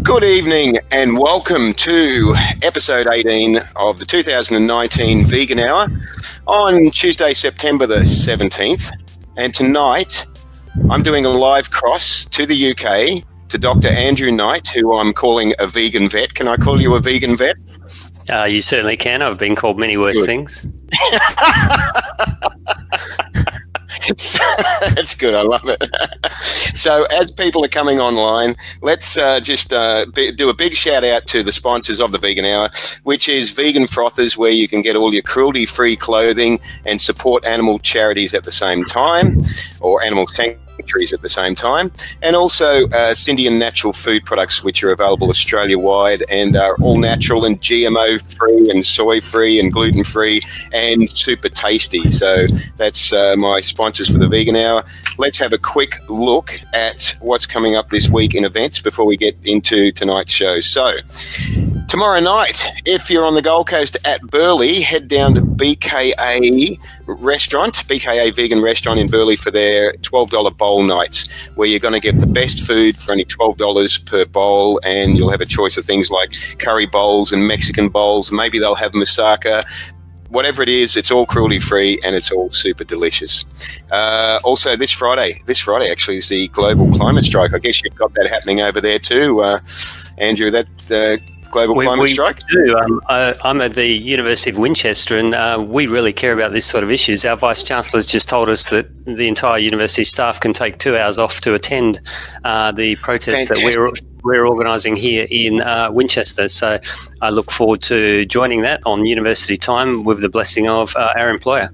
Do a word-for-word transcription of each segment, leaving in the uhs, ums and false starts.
Good evening and welcome to episode eighteen of the two thousand nineteen Vegan Hour on Tuesday, September the seventeenth. And tonight I'm doing a live cross to the U K to Doctor Andrew Knight, who I'm calling a vegan vet. Can I call you a vegan vet? Uh, you certainly can. I've been called many worse Good. things. That's good. I love it. So as people are coming online, let's uh, just uh, be, do a big shout out to the sponsors of the Vegan Hour, which is Vegan Frothers, where you can get all your cruelty-free clothing and support animal charities at the same time, or animal sanctuaries at the same time, and also uh, Scindian Natural Food Products, which are available Australia-wide and are all natural and G M O-free and soy-free and gluten-free and super tasty. So that's uh, my sponsors for the Vegan Hour. Let's have a quick look at what's coming up this week in events before we get into tonight's show. So tomorrow night, if you're on the Gold Coast at Burleigh, head down to B K A Restaurant, B K A Vegan Restaurant in Burleigh for their twelve dollar bowl nights, where you're going to get the best food for only twelve dollars per bowl, and you'll have a choice of things like curry bowls and Mexican bowls. Maybe they'll have moussaka. Whatever it is, it's all cruelty-free and it's all super delicious. Uh, also, this Friday, this Friday actually is the global climate strike. I guess you've got that happening over there too, uh, Andrew, that uh, global we, climate we strike? do. Um, I, I'm at the University of Winchester, and uh, we really care about this sort of issues. Our Vice-Chancellor's just told us that the entire university staff can take two hours off to attend uh, the protest Fantastic. that we're we're organising here in uh, Winchester. So I look forward to joining that on university time with the blessing of uh, our employer.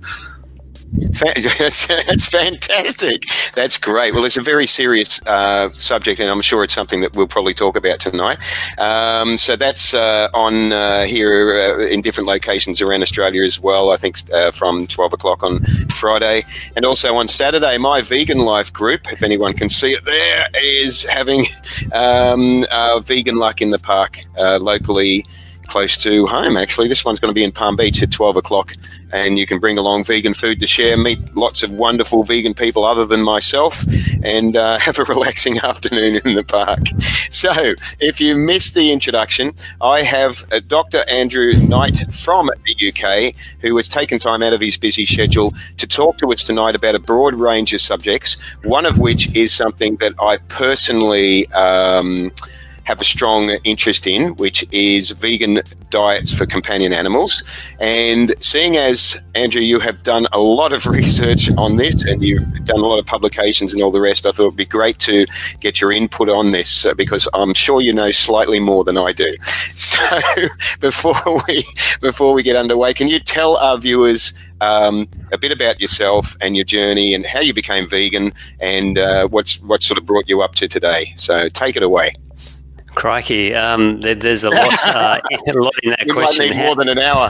That's, that's fantastic. That's great. Well, it's a very serious uh, subject, and I'm sure it's something that we'll probably talk about tonight. Um, so that's uh, on uh, here uh, in different locations around Australia as well, I think uh, from twelve o'clock on Friday. And also on Saturday, My Vegan Life group, if anyone can see it there, is having um, uh, Vegan Luck in the Park uh, locally, close to home. Actually, this one's going to be in Palm Beach at twelve o'clock, and you can bring along vegan food to share, meet lots of wonderful vegan people other than myself, and uh, have a relaxing afternoon in the park. So if you missed the introduction, I have uh, Doctor Andrew Knight from the U K, who has taken time out of his busy schedule to talk to us tonight about a broad range of subjects, one of which is something that I personally um, have a strong interest in, which is vegan diets for companion animals. And seeing as, Andrew, you have done a lot of research on this and you've done a lot of publications and all the rest, I thought it'd be great to get your input on this uh, because I'm sure you know slightly more than I do. So before we before we get underway, can you tell our viewers um, a bit about yourself and your journey and how you became vegan and uh, what's what sort of brought you up to today? So take it away. Crikey, um, there, there's a lot, uh, a lot in that you question. You might need more than an hour.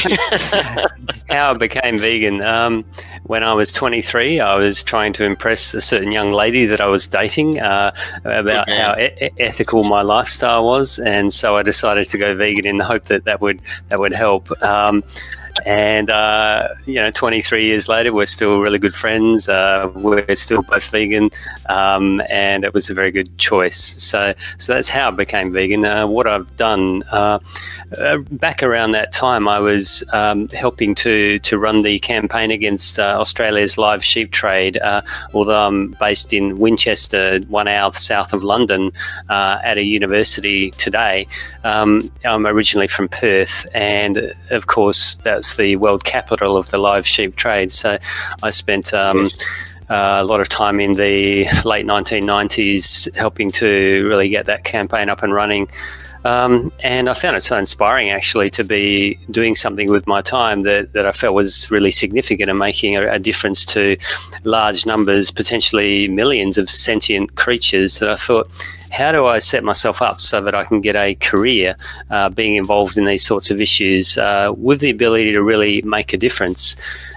How I became vegan. Um, when I was twenty-three, I was trying to impress a certain young lady that I was dating uh, about how e- ethical my lifestyle was, and so I decided to go vegan in the hope that that would that would help. Um, And, uh, you know, twenty-three years later, we're still really good friends. Uh, we're still both vegan, um, and it was a very good choice. So so that's how I became vegan. Uh, what I've done, uh, uh, back around that time, I was um, helping to, to run the campaign against uh, Australia's live sheep trade, uh, although I'm based in Winchester, one hour south of London, uh, at a university today. Um, I'm originally from Perth, and, of course, that's the world capital of the live sheep trade. So I spent um, Yes. uh, a lot of time in the late nineteen nineties helping to really get that campaign up and running. Um, and I found it so inspiring, actually, to be doing something with my time that, that I felt was really significant and making a, a difference to large numbers, potentially millions of sentient creatures, that I thought, how do I set myself up so that I can get a career uh, being involved in these sorts of issues uh, with the ability to really make a difference?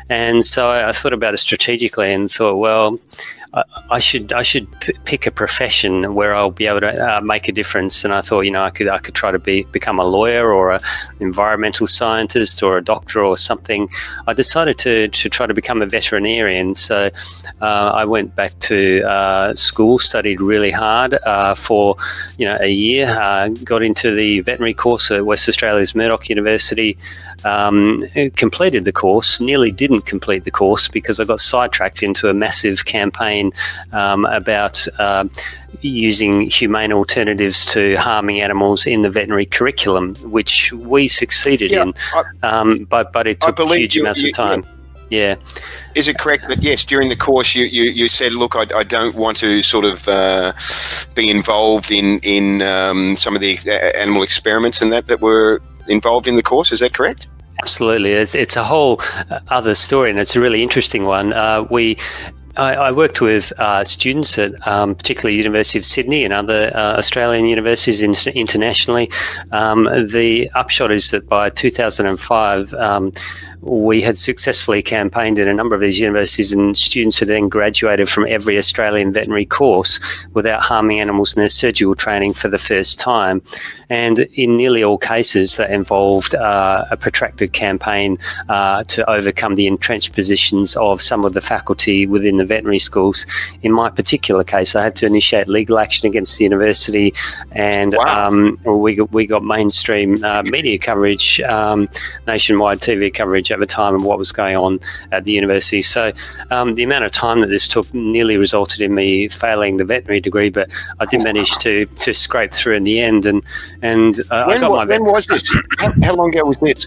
And so I, I thought about it strategically and thought, well, I should I should p- pick a profession where I'll be able to uh, make a difference. And I thought, you know, I could I could try to be become a lawyer or an environmental scientist or a doctor or something. I decided to to try to become a veterinarian. So uh, I went back to uh, school, studied really hard uh, for you know a year, uh, got into the veterinary course at West Australia's Murdoch University. Um, completed the course, nearly didn't complete the course because I got sidetracked into a massive campaign um, about uh, using humane alternatives to harming animals in the veterinary curriculum, which we succeeded yeah, in, I, um, but, but it took huge you, amounts you, of time. Yeah. Is it correct that, yes, during the course you, you, you said, look, I, I don't want to sort of uh, be involved in, in um, some of the animal experiments and that that were involved in the course? Is that correct? Absolutely. It's it's a whole other story, and it's a really interesting one. Uh, we I, I worked with uh, students at um, particularly University of Sydney and other uh, Australian universities in, internationally. Um, the upshot is that by two thousand five, um, we had successfully campaigned in a number of these universities, and students who then graduated from every Australian veterinary course without harming animals in their surgical training for the first time. And in nearly all cases, that involved uh, a protracted campaign uh, to overcome the entrenched positions of some of the faculty within the veterinary schools. In my particular case, I had to initiate legal action against the university, and wow. um, we, got, we got mainstream uh, media coverage, um, nationwide T V coverage at the time of what was going on at the university. So um, the amount of time that this took nearly resulted in me failing the veterinary degree, but I did manage to to scrape through in the end. And and uh, when, I got my when was this? How, how long ago was this?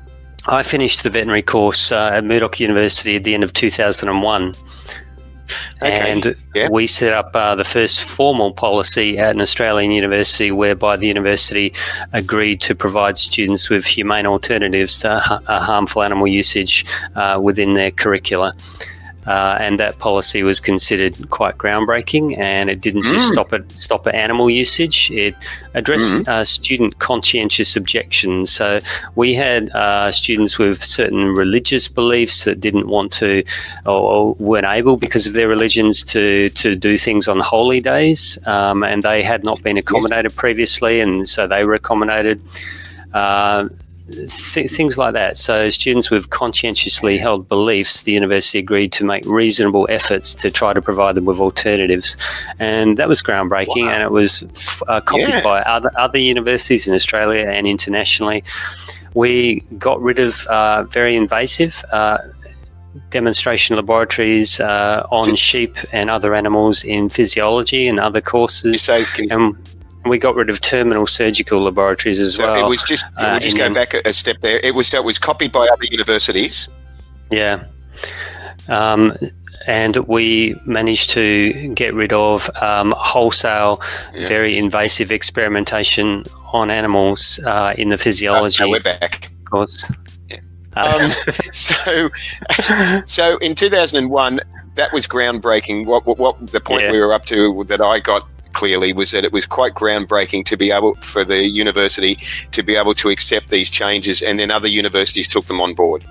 I finished the veterinary course uh, at Murdoch University at the end of two thousand one. Okay. And yeah. we set up uh, the first formal policy at an Australian university whereby the university agreed to provide students with humane alternatives to ha- harmful animal usage uh, within their curricula. Uh, and that policy was considered quite groundbreaking, and it didn't mm. just stop at stop at animal usage. It addressed mm. uh, student conscientious objections. So we had uh, students with certain religious beliefs that didn't want to, or, or weren't able because of their religions, to to do things on holy days, um, and they had not been accommodated yes. previously, and so they were accommodated. Uh, Th- things like that. So students with conscientiously held beliefs, the university agreed to make reasonable efforts to try to provide them with alternatives, and that was groundbreaking. Wow. And it was f- uh, copied yeah. by other other universities in Australia and internationally. We got rid of uh, very invasive uh, demonstration laboratories uh, on sheep and other animals in physiology and other courses. You say, can- and we got rid of terminal surgical laboratories as so well. It was just, we'll just uh, go back a, a step there. It was, so it was copied by other universities. Yeah. Um, and we managed to get rid of um, wholesale, yeah. very invasive experimentation on animals uh, in the physiology. Oh, so we're back. Of course. Yeah. Um, so, so in two thousand one, that was groundbreaking. What, what, what the point yeah. we were up to that I got clearly was that it was quite groundbreaking to be able for the university to be able to accept these changes, and then other universities took them on board.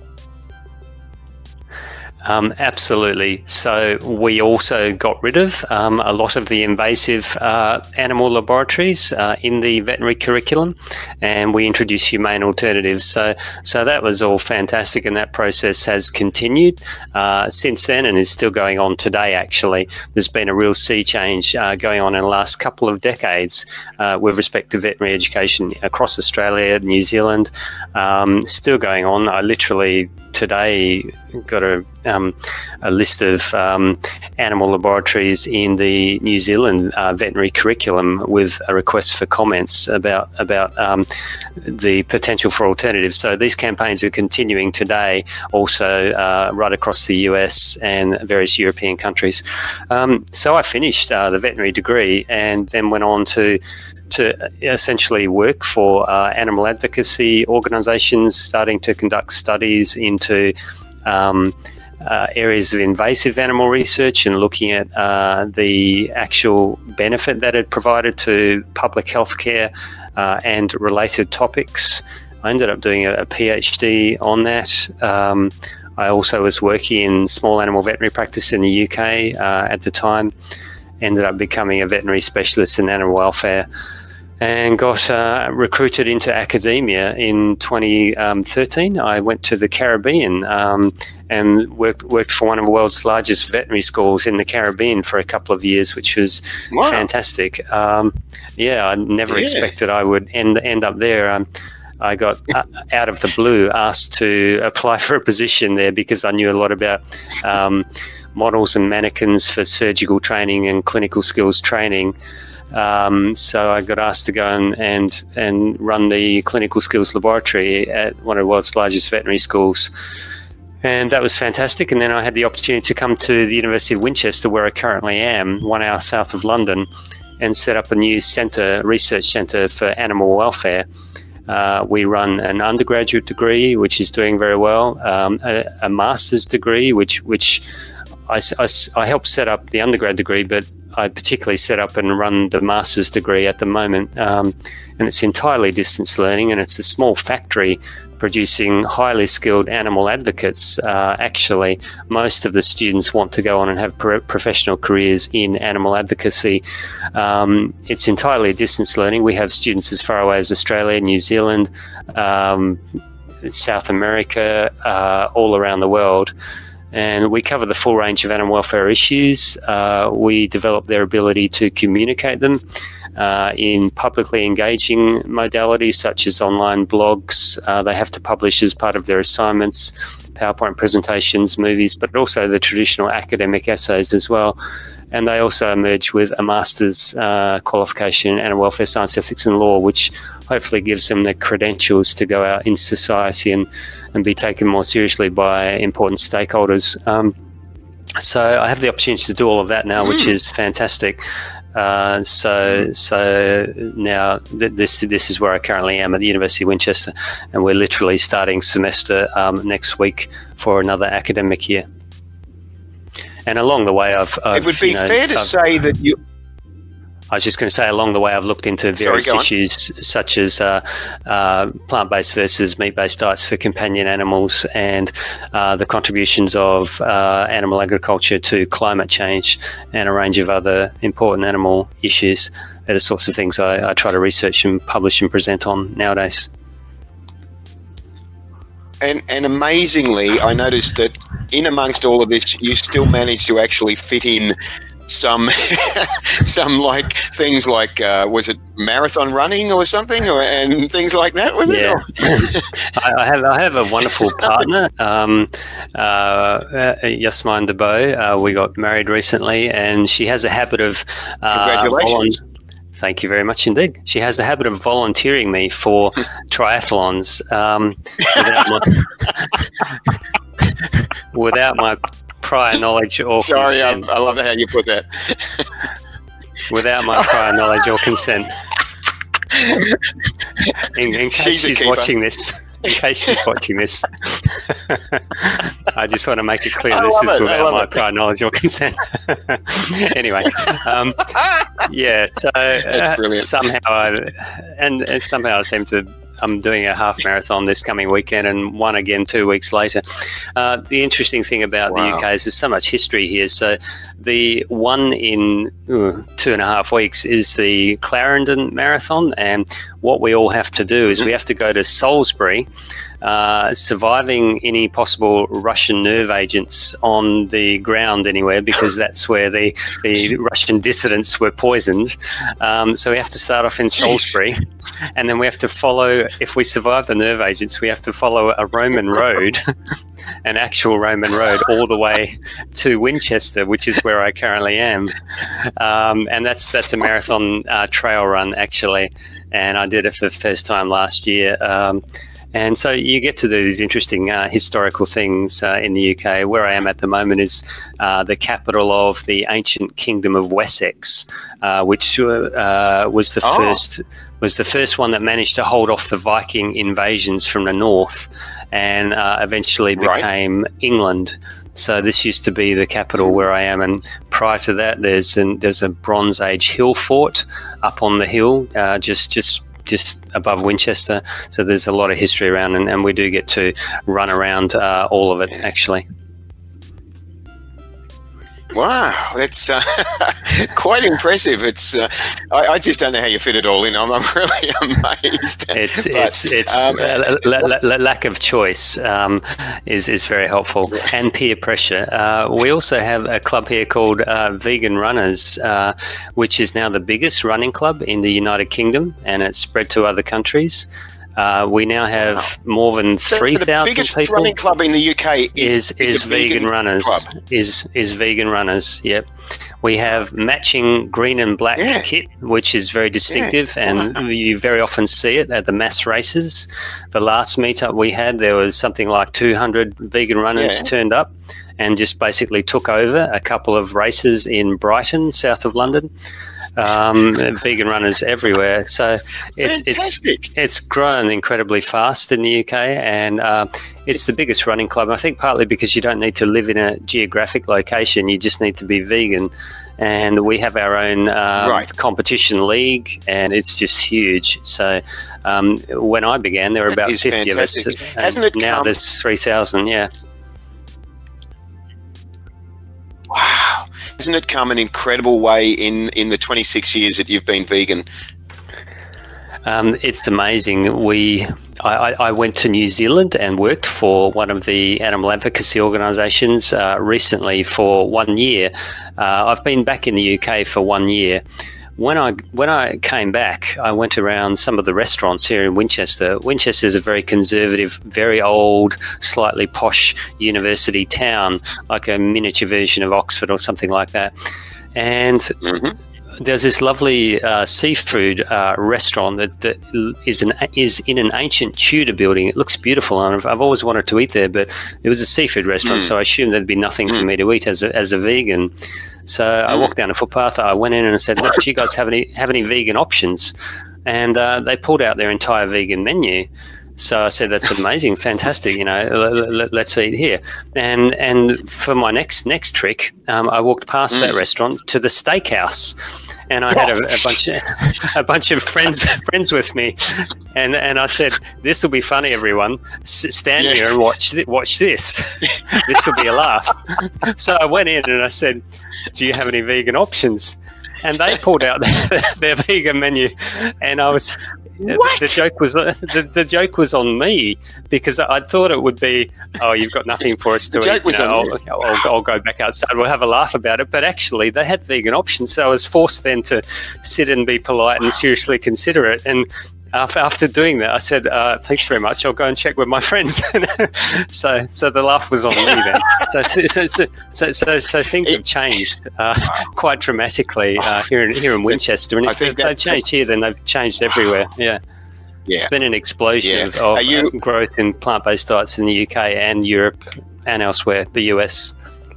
Um, absolutely. So we also got rid of um, a lot of the invasive uh, animal laboratories uh, in the veterinary curriculum, and we introduced humane alternatives. So, so that was all fantastic, and that process has continued uh, since then and is still going on today. Actually, there's been a real sea change uh, going on in the last couple of decades uh, with respect to veterinary education across Australia, New Zealand. Um, still going on. I literally today got a um, a list of um, animal laboratories in the New Zealand uh, veterinary curriculum with a request for comments about about um, the potential for alternatives. So these campaigns are continuing today, also uh, right across the U S and various European countries. Um, so I finished uh, the veterinary degree and then went on to to essentially work for uh, animal advocacy organisations, starting to conduct studies into um, uh, areas of invasive animal research and looking at uh, the actual benefit that it provided to public health care uh, and related topics. I ended up doing a, a PhD on that. Um, I also was working in small animal veterinary practice in the U K uh, at the time. Ended up becoming a veterinary specialist in animal welfare, and got uh, recruited into academia in twenty thirteen. I went to the Caribbean um, and worked worked for one of the world's largest veterinary schools in the Caribbean for a couple of years, which was wow. fantastic. Um, yeah, I never yeah. expected I would end end up there. Um, I got uh, out of the blue asked to apply for a position there because I knew a lot about um, models and mannequins for surgical training and clinical skills training. Um, so I got asked to go and, and and run the clinical skills laboratory at one of the world's largest veterinary schools. And that was fantastic. And then I had the opportunity to come to the University of Winchester, where I currently am, one hour south of London, and set up a new centre, research centre for animal welfare. Uh, we run an undergraduate degree, which is doing very well, um, a, a master's degree, which which I, I, I helped set up the undergrad degree, but I particularly set up and run the master's degree at the moment. Um, and it's entirely distance learning, and it's a small factory producing highly skilled animal advocates. Uh, actually, most of the students want to go on and have pro professional careers in animal advocacy. Um, it's entirely distance learning. We have students as far away as Australia, New Zealand, um, South America, uh, all around the world. And we cover the full range of animal welfare issues. Uh, we develop their ability to communicate them uh, in publicly engaging modalities such as online blogs. Uh, they have to publish as part of their assignments, PowerPoint presentations, movies, but also the traditional academic essays as well. And they also emerge with a master's uh, qualification in animal welfare science, ethics and law, which hopefully gives them the credentials to go out in society and, and be taken more seriously by important stakeholders. Um, so I have the opportunity to do all of that now, which is fantastic. Uh, so so now th this this is where I currently am at the University of Winchester, and we're literally starting semester um, next week for another academic year. And along the way, I've, I've it would be you know, fair to I've, say that you. I was just going to say, along the way, I've looked into various Sorry, issues such as uh, uh, plant-based versus meat-based diets for companion animals, and uh, the contributions of uh, animal agriculture to climate change, and a range of other important animal issues. They're the sorts of things I, I try to research and publish and present on nowadays. And, and amazingly, I noticed that in amongst all of this, you still managed to actually fit in some, some like things like, uh, was it marathon running or something, or and things like that? Was yeah. it? I, I have I have a wonderful partner, um, uh, uh, Yasmin Debo. Uh, we got married recently, and she has a habit of uh, congratulations. Thank you very much indeed. She has the habit of volunteering me for triathlons um, without my without my prior knowledge or Sorry, I, consent. I love how you put that. Without my prior knowledge or consent. In, in case she's, she's watching this, in case she's watching this, I just want to make it clear I this is it, without my it. prior knowledge or consent. Anyway, um, yeah. So That's brilliant. Uh, somehow, I, and, and somehow I seem to. I'm doing a half marathon this coming weekend, and one again two weeks later. Uh, the interesting thing about wow. the U K is there's so much history here. So the one in uh, two and a half weeks is the Clarendon Marathon, and what we all have to do is we have to go to Salisbury, uh, surviving any possible Russian nerve agents on the ground anywhere, because that's where the, the Russian dissidents were poisoned. Um, so we have to start off in Salisbury, and then we have to follow, if we survive the nerve agents, we have to follow a Roman road, an actual Roman road, all the way to Winchester, which is where I currently am. Um, and that's, that's a marathon uh, trail run, actually. And I did it for the first time last year. Um, and so you get to do these interesting uh, historical things uh, in the U K. Where I am at the moment is uh, the capital of the ancient kingdom of Wessex, uh, which uh, was the oh. first was the first one that managed to hold off the Viking invasions from the north, and uh, eventually became right. England. So this used to be the capital where I am, and prior to that, there's an, there's a Bronze Age hill fort up on the hill, uh, just just just above Winchester. So there's a lot of history around, and, and we do get to run around uh, all of it, actually. Wow, that's uh, quite impressive. It's uh, I, I just don't know how you fit it all in. I'm, I'm really amazed. It's but, it's it's um, uh, la- la- la- lack of choice um, is is very helpful, and peer pressure. Uh, we also have a club here called uh, Vegan Runners, uh, which is now the biggest running club in the United Kingdom, and it's spread to other countries. Uh, we now have wow. more than three thousand people. The biggest running club in the U K is, is, is, is Vegan, vegan Runners. Club. Is is Vegan Runners? Yep. We have matching green and black yeah. kit, which is very distinctive, yeah. and wow. you very often see it at the mass races. The last meetup we had, there was something like two hundred vegan runners yeah. turned up, and just basically took over a couple of races in Brighton, south of London. Um, vegan runners everywhere, so it's Fantastic. it's it's grown incredibly fast in the U K, and uh, it's the biggest running club. I think partly because you don't need to live in a geographic location; you just need to be vegan. And we have our own um, right. competition league, and it's just huge. So um, when I began, there were that about fifty fantastic. of us. Hasn't it now come- there's three thousand. Yeah. Wow. Hasn't it come an incredible way in, in the twenty-six years that you've been vegan? Um, it's amazing. We, I, I went to New Zealand and worked for one of the animal advocacy organisations uh, recently for one year. Uh, I've been back in the U K for one year. When I when I came back, I went around some of the restaurants here in Winchester. Winchester is a very conservative, very old, slightly posh university town, like a miniature version of Oxford or something like that. And mm-hmm. there's this lovely uh, seafood uh, restaurant that, that is an is in an ancient Tudor building. It looks beautiful, and I've, I've always wanted to eat there. But it was a seafood restaurant, mm. so I assumed there'd be nothing mm. for me to eat as a, as a vegan. So mm. I walked down the footpath. I went in and I said, "Look, do you guys have any have any vegan options?" And uh, they pulled out their entire vegan menu. So I said, "That's amazing, fantastic! You know, l- l- let's eat here." And and for my next next trick, um, I walked past mm. that restaurant to the steakhouse, and I had a, a bunch of a bunch of friends friends with me, and and I said, "This will be funny, everyone. S- stand yeah. here and watch th- watch this. This will be a laugh." So I went in and I said, "Do you have any vegan options?" And they pulled out their, their vegan menu, and I was. What? The joke was the, the joke was on me, because I thought it would be, oh, you've got nothing for us to the eat. Joke was you know, on I'll, I'll, I'll go back outside. We'll have a laugh about it. But actually, they had vegan options, so I was forced then to sit and be polite and seriously consider it. And after doing that, I said, uh, "Thanks very much. I'll go and check with my friends." so, so the laugh was on me then. So, so, so, so, so, so things have changed uh, quite dramatically uh, here in here in Winchester, and if they've, they've changed here, then they've changed everywhere. Yeah. Yeah. It's been an explosion yeah. of, of you, growth in plant-based diets in the U K and Europe and elsewhere, the U S.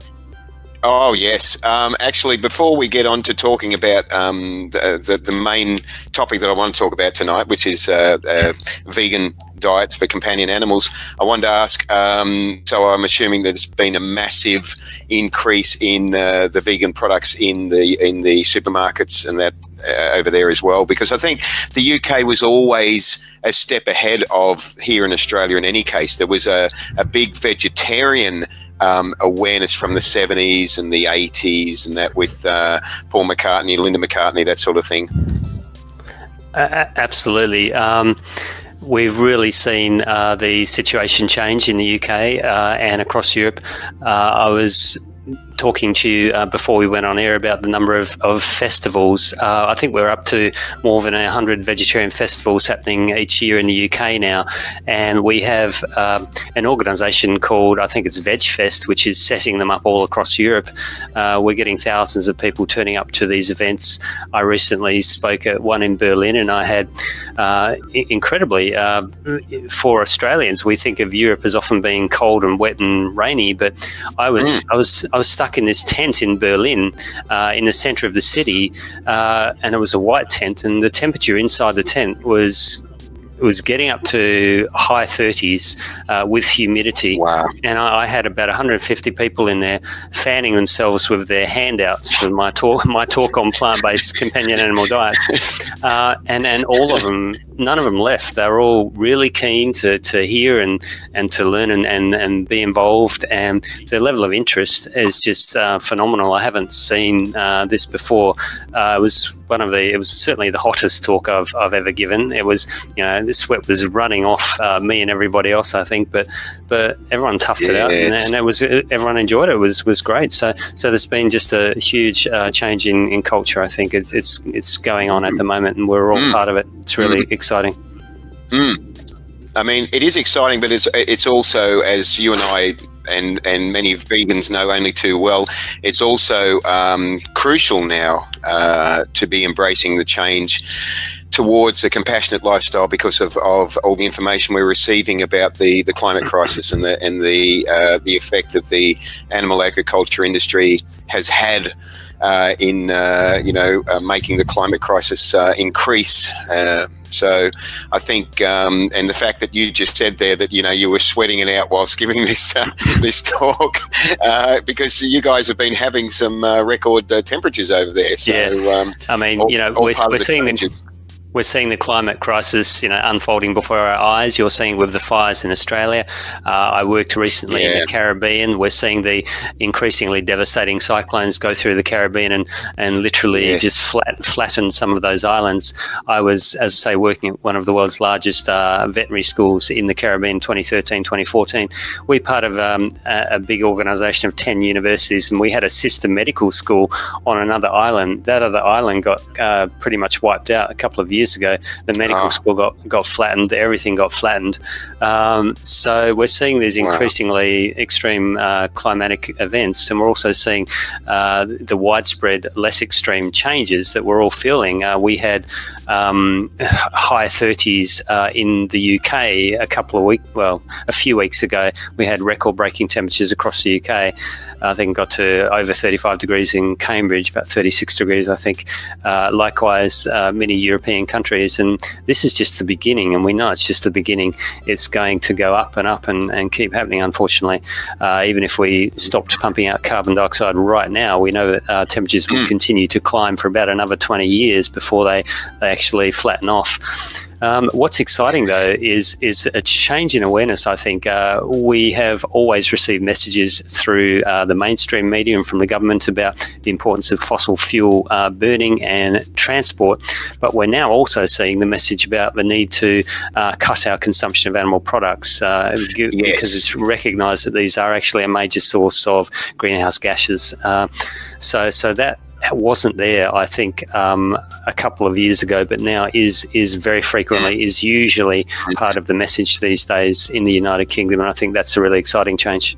Oh, yes. Um, actually, before we get on to talking about um, the, the, the main topic that I want to talk about tonight, which is uh, uh, vegan diets for companion animals, I wanted to ask, um, so I'm assuming there's been a massive increase in uh, the vegan products in the in the supermarkets and that uh, over there as well, because I think the U K was always a step ahead of here in Australia in any case. There was a, a big vegetarian Um, awareness from the seventies and the eighties and that with uh, Paul McCartney, Linda McCartney, that sort of thing. Uh, absolutely. Um, we've really seen uh, the situation change in the U K uh, and across Europe. Uh, I was talking to you uh, before we went on air about the number of, of festivals. Uh, I think we're up to more than one hundred vegetarian festivals happening each year in the U K now. And we have um, an organisation called, I think it's VegFest, which is setting them up all across Europe. Uh, we're getting thousands of people turning up to these events. I recently spoke at one in Berlin, and I had uh, incredibly, uh, for Australians, we think of Europe as often being cold and wet and rainy, but I was, mm. I was, I was stuck in this tent in Berlin, uh, in the centre of the city, uh, and it was a white tent, and the temperature inside the tent was was getting up to high thirties uh, with humidity. Wow. And I, I had about one hundred fifty people in there fanning themselves with their handouts for my talk, my talk on plant-based companion animal diets. Uh, and, and all of them none of them left. They were all really keen to, to hear and, and to learn and, and, and be involved. And their level of interest is just uh, phenomenal. I haven't seen uh, this before. Uh, it was one of the, it was certainly the hottest talk I've, I've ever given. It was, you know, the sweat was running off uh, me and everybody else, I think, but but everyone toughed yes. it out, and, and it was everyone enjoyed it. It was was great. So so there's been just a huge uh, change in, in culture. I think it's it's it's going on at the moment, and we're all mm. part of it. It's really mm. exciting. Mm. I mean, it is exciting, but it's it's also, as you and I and and many vegans know only too well, it's also um, crucial now uh, to be embracing the change towards a compassionate lifestyle because of, of all the information we're receiving about the, the climate crisis and the and the uh, the effect that the animal agriculture industry has had uh, in uh, you know uh, making the climate crisis uh, increase. Uh, so I think, um, and the fact that you just said there that you know you were sweating it out whilst giving this uh, this talk, uh, because you guys have been having some uh, record uh, temperatures over there. So yeah. um, I mean, all, you know, we're, we're seeing the We're seeing the climate crisis, you know, unfolding before our eyes. You're seeing with the fires in Australia. Uh, I worked recently yeah. in the Caribbean. We're seeing the increasingly devastating cyclones go through the Caribbean and, and literally yes. just flat, flatten some of those islands. I was, as I say, working at one of the world's largest uh, veterinary schools in the Caribbean, twenty thirteen, twenty fourteen. We're part of um, a, a big organisation of ten universities, and we had a sister medical school on another island. That other island got uh, pretty much wiped out a couple of years ago. The medical oh. school got, got flattened, everything got flattened. Um, so we're seeing these increasingly wow. extreme uh, climatic events, and we're also seeing uh, the widespread, less extreme changes that we're all feeling. Uh, we had um, high thirties uh, in the U K a couple of weeks, well, a few weeks ago. We had record-breaking temperatures across the U K. I think got to over thirty-five degrees in Cambridge, about thirty-six degrees, I think. Uh, likewise, uh, many European countries. And this is just the beginning, and we know it's just the beginning. It's going to go up and up and, and keep happening, unfortunately. Uh, even if we stopped pumping out carbon dioxide right now, we know that uh, temperatures will continue to climb for about another twenty years before they, they actually flatten off. Um, what's exciting, though, is is a change in awareness, I think. Uh, we have always received messages through uh, the mainstream media and from the government about the importance of fossil fuel uh, burning and transport, but we're now also seeing the message about the need to uh, cut our consumption of animal products uh, yes. because it's recognised that these are actually a major source of greenhouse gases. Uh, so, so that wasn't there, I think, um, a couple of years ago, but now is is very frequent. Is usually part of the message these days in the United Kingdom, and I think that's a really exciting change.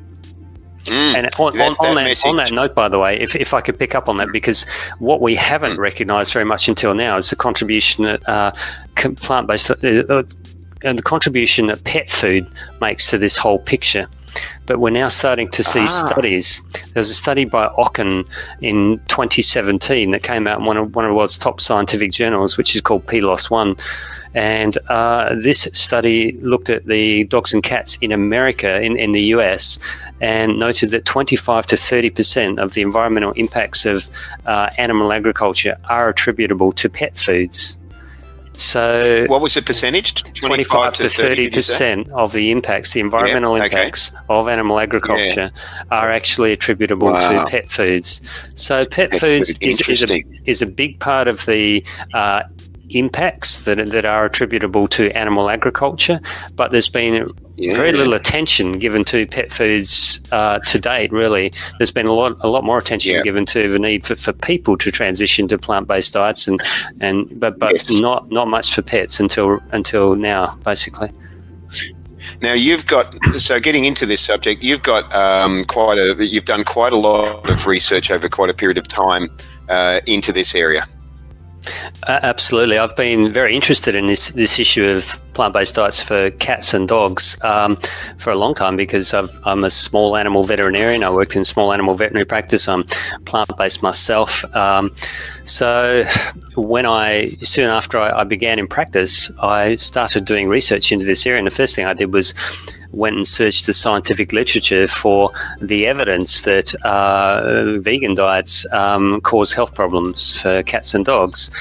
Mm, and on, that, on, on, that that, on that note, by the way, if, if I could pick up on that, because what we haven't recognised very much until now is the contribution that uh, plant-based uh, uh, and the contribution that pet food makes to this whole picture. But we're now starting to see ah. studies. There's a study by Ocken in twenty seventeen that came out in one of, one of the world's top scientific journals, which is called P L O S one. And uh, this study looked at the dogs and cats in America, in, in the U S, and noted that twenty-five to thirty percent of the environmental impacts of uh, animal agriculture are attributable to pet foods. So, what was the percentage? twenty-five to thirty percent of the impacts, the environmental yeah, okay. impacts of animal agriculture, yeah. are actually attributable wow. to pet foods. So, pet, pet foods food. is, is, a, is a big part of the uh, impacts that that are attributable to animal agriculture, but there's been yeah. very little attention given to pet foods uh, to date. Really, there's been a lot a lot more attention yeah. given to the need for, for people to transition to plant-based diets, and and but but yes. not not much for pets until until now, basically. Now you've got, so getting into this subject, you've got um, quite a you've done quite a lot of research over quite a period of time uh, into this area. Uh, absolutely. I've been very interested in this this issue of plant-based diets for cats and dogs um, for a long time, because I've, I'm a small animal veterinarian. I worked in small animal veterinary practice. I'm plant-based myself. Um, so when I, soon after I, I began in practice, I started doing research into this area. And the first thing I did was went and searched the scientific literature for the evidence that uh, vegan diets um, cause health problems for cats and dogs.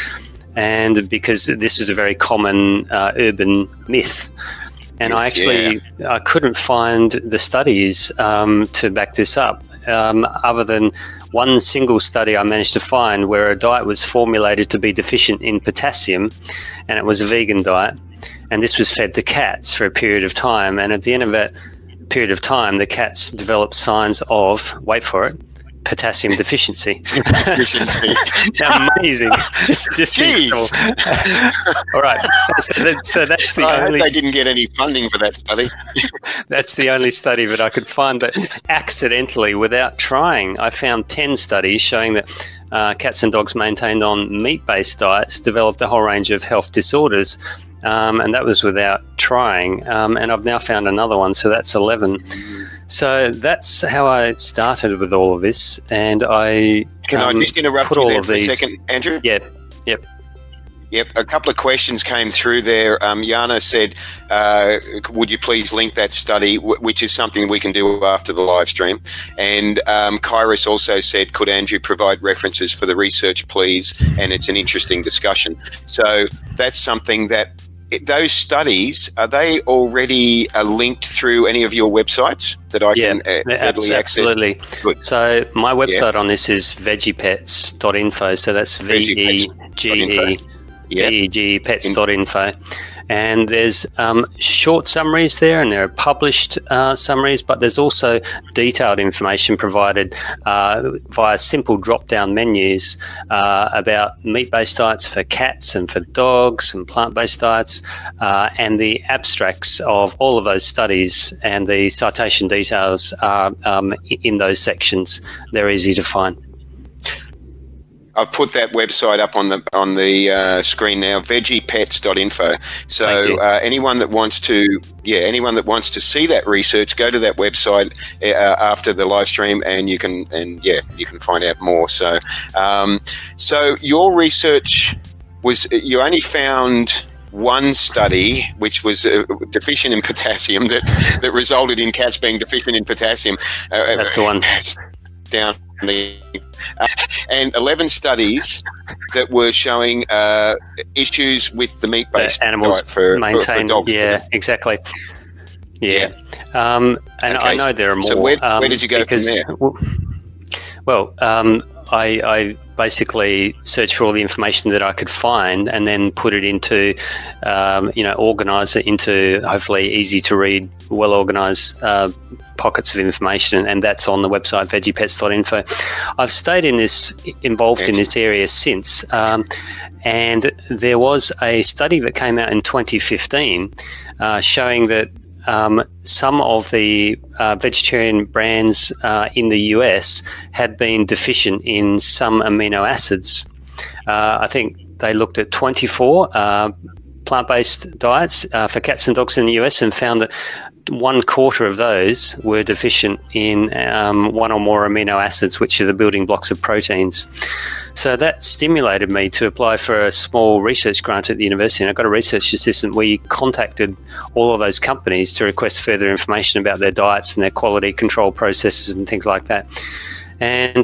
and because this was a very common uh, urban myth. And I actually yeah. I couldn't find the studies um, to back this up, um, other than one single study I managed to find where a diet was formulated to be deficient in potassium, and it was a vegan diet. And this was fed to cats for a period of time. And at the end of that period of time, the cats developed signs of, wait for it, potassium deficiency. Deficiency. Amazing. Just, just incredible. All right. So, so, that, so that's the I only. hope they didn't get any funding for that study. That's the only study that I could find. But accidentally, without trying, I found ten studies showing that uh, cats and dogs maintained on meat-based diets developed a whole range of health disorders. Um, and that was without trying. Um, and I've now found another one, so that's eleven. So that's how I started with all of this, and I can um, I just interrupt put you all there of for these, a second, Andrew? Yep, yep. Yep, a couple of questions came through there. Um, Jana said, uh, would you please link that study, w- which is something we can do after the live stream. And um, Kairos also said, could Andrew provide references for the research, please? And it's an interesting discussion. So that's something that, it, those studies, are they already uh, linked through any of your websites that I yeah, can uh, readily absolutely. access? Good. So my website yeah. on this is veggiepets dot info. So that's V E G E. Yep. V E G pets dot info, and there's um, short summaries there, and there are published uh, summaries, but there's also detailed information provided uh, via simple drop-down menus uh, about meat-based diets for cats and for dogs, and plant-based diets, uh, and the abstracts of all of those studies and the citation details are um, in those sections. They're easy to find. I've put that website up on the on the uh, screen now, veggiepets dot info. So uh, anyone that wants to, yeah, anyone that wants to see that research, go to that website uh, after the live stream, and you can, and yeah, you can find out more. So, um, so your research was, you only found one study which was uh, deficient in potassium that that resulted in cats being deficient in potassium. Uh, That's the one. Down the uh, and eleven studies that were showing uh, issues with the meat-based animals diet for, maintain, for, for dogs. Yeah, exactly. Yeah, yeah. Um, and okay. I know there are more. So where, um, where did you go because, from there? Well, well um, I, I basically searched for all the information that I could find, and then put it into, um, you know, organise it into hopefully easy to read, well organised uh, pockets of information, and that's on the website veggiepets dot info. I've stayed in this, involved in this area since, um, and there was a study that came out in twenty fifteen uh, showing that Um, some of the uh, vegetarian brands uh, in the U S had been deficient in some amino acids. Uh, I think they looked at twenty-four uh, plant-based diets uh, for cats and dogs in the U S and found that one quarter of those were deficient in um, one or more amino acids, which are the building blocks of proteins. So that stimulated me to apply for a small research grant at the university, and I got a research assistant. We contacted all of those companies to request further information about their diets and their quality control processes and things like that. And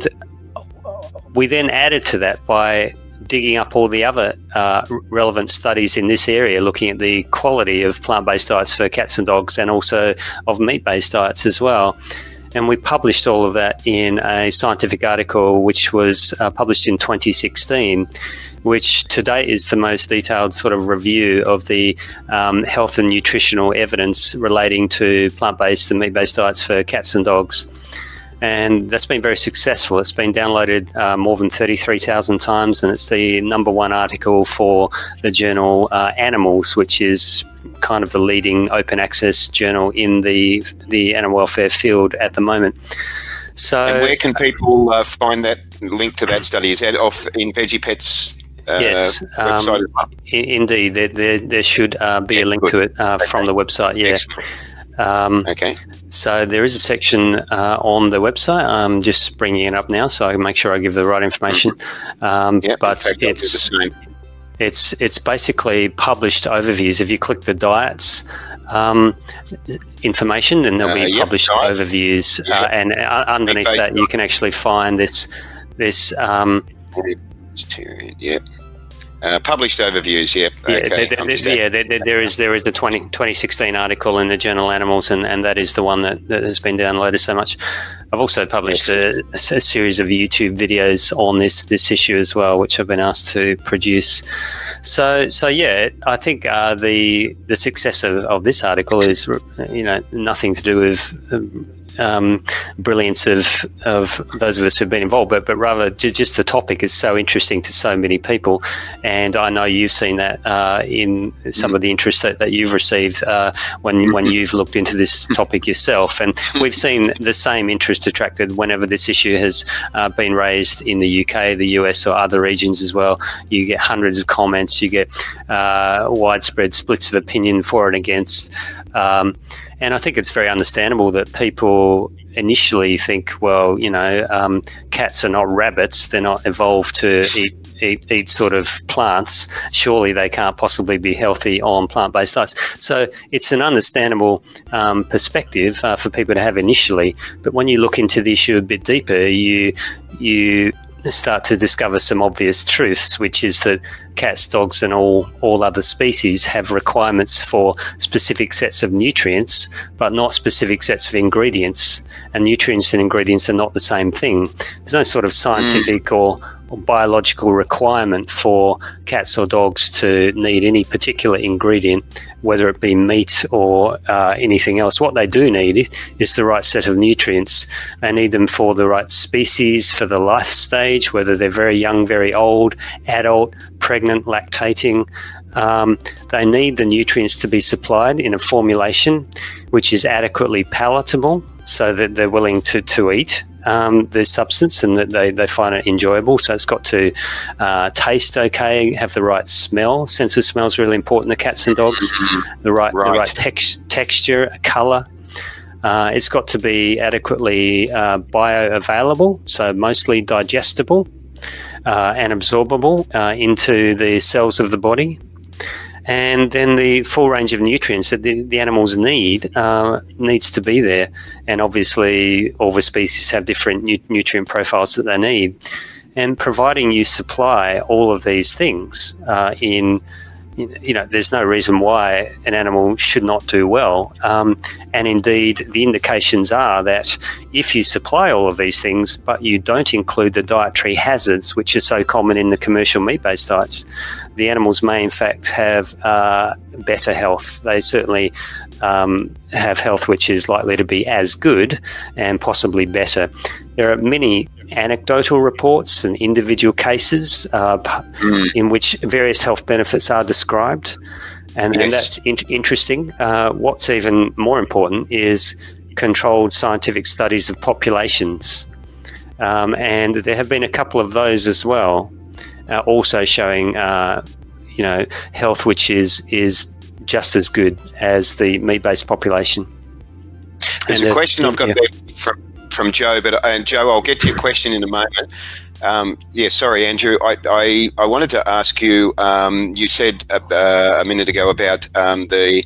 we then added to that by digging up all the other uh, relevant studies in this area, looking at the quality of plant-based diets for cats and dogs, and also of meat-based diets as well. And we published all of that in a scientific article which was uh, published in twenty sixteen, which to date is the most detailed sort of review of the um, health and nutritional evidence relating to plant-based and meat-based diets for cats and dogs. And that's been very successful. It's been downloaded uh, more than thirty-three thousand times, and it's the number one article for the journal uh, Animals, which is kind of the leading open access journal in the the animal welfare field at the moment. So, and where can people uh, find that link to that study? Is that off in VeggiePets? Uh, yes, website? Um, indeed. There, there, there should uh, be yeah, a link good. to it uh, okay. from the website. Yeah. Um, okay. So there is a section uh, on the website. I'm just bringing it up now, so I can make sure I give the right information. Um, yep, but fact, it's it's it's basically published overviews. If you click the diets um, information, then there'll be uh, yep, published diet. overviews, yep. uh, and uh, underneath that you can actually find this this. Um, Vegetarian, yep. Uh, published overviews, yeah. Yeah, okay. there, there, yeah there, there, there is there is the twenty sixteen article in the journal Animals, and, and that is the one that, that has been downloaded so much. I've also published a, a series of YouTube videos on this this issue as well, which I've been asked to produce. So so yeah, I think uh, the the success of, of this article is, you know, nothing to do with Um, Um, brilliance of of those of us who've been involved, but but rather just the topic is so interesting to so many people, and I know you've seen that uh, in some of the interest that, that you've received uh, when when you've looked into this topic yourself, and we've seen the same interest attracted whenever this issue has uh, been raised in the U K, the U S, or other regions as well. You get hundreds of comments, you get uh, widespread splits of opinion for and against. Um, And I think it's very understandable that people initially think, well, you know, um, cats are not rabbits. They're not evolved to eat, eat, eat sort of plants. Surely they can't possibly be healthy on plant-based diets. So it's an understandable um, perspective uh, for people to have initially. But when you look into the issue a bit deeper, you you start to discover some obvious truths, which is that cats, dogs, and all all other species have requirements for specific sets of nutrients, but not specific sets of ingredients. And nutrients and ingredients are not the same thing. There's no sort of scientific mm. or, or biological requirement for cats or dogs to need any particular ingredient, whether it be meat or uh, anything else. What they do need is, is the right set of nutrients. They need them for the right species, for the life stage, whether they're very young, very old, adult, pregnant, lactating. Um, they need the nutrients to be supplied in a formulation which is adequately palatable so that they're willing to, to eat um, the substance and that they, they find it enjoyable. So it's got to uh, taste okay, have the right smell. Sense of smell is really important to cats and dogs. The right, right. The right tex texture, colour. Uh, it's got to be adequately uh, bioavailable, so mostly digestible uh, and absorbable uh, into the cells of the body. And then the full range of nutrients that the, the animals need uh, needs to be there. And obviously all the species have different nu nutrient profiles that they need. And providing you supply all of these things uh, in, you know, there's no reason why an animal should not do well. Um, and indeed, the indications are that if you supply all of these things, but you don't include the dietary hazards, which are so common in the commercial meat-based diets, the animals may in fact have uh, better health. They certainly um, have health which is likely to be as good and possibly better. There are many anecdotal reports and individual cases uh, mm. in which various health benefits are described, and, yes. and that's in interesting. Uh, what's even more important is controlled scientific studies of populations, um, and there have been a couple of those as well, uh, also showing uh, you know, health which is is just as good as the meat-based population. There's and a question uh, I've got yeah. there from from Joe, but and Joe, I'll get to your question in a moment. Um, yeah, sorry, Andrew. I, I, I wanted to ask you. Um, you said uh, a minute ago about um, the